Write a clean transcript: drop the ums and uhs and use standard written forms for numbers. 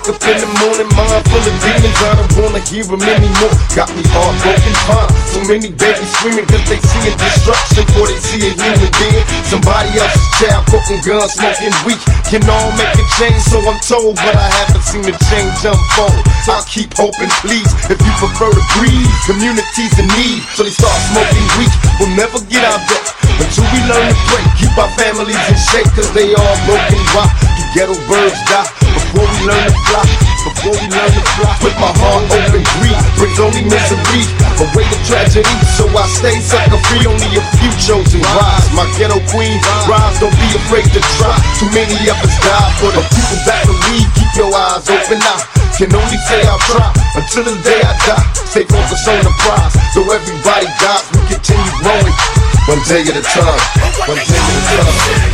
wake up in the morning, mind full of demons, I don't wanna hear them anymore. Got me heartbroken, so many babies screaming cause they seeing destruction before they see a human being. Somebody else's child cooking guns, smoking weed. Can all make a change, so I'm told, but I haven't seen the change unfold. I'll keep hoping, please, if you prefer to breathe. Communities in need, so they start smoking weed. We'll never get out there until we learn to pray. Keep our families in shape, cause they all broken. Why do ghetto birds die before we learn to fly? Before we learn to fly, with my heart open, greed brings only misery, away the tragedy. So I stay sucker free, only a few chosen rise. My ghetto queen, rise, don't be afraid to try. Too many of us die for the people that believe. Keep your eyes open, I can only say I'll try until the day I die. Stay focused on the prize, so everybody dies, we continue growing. One day at a time, one day at a time.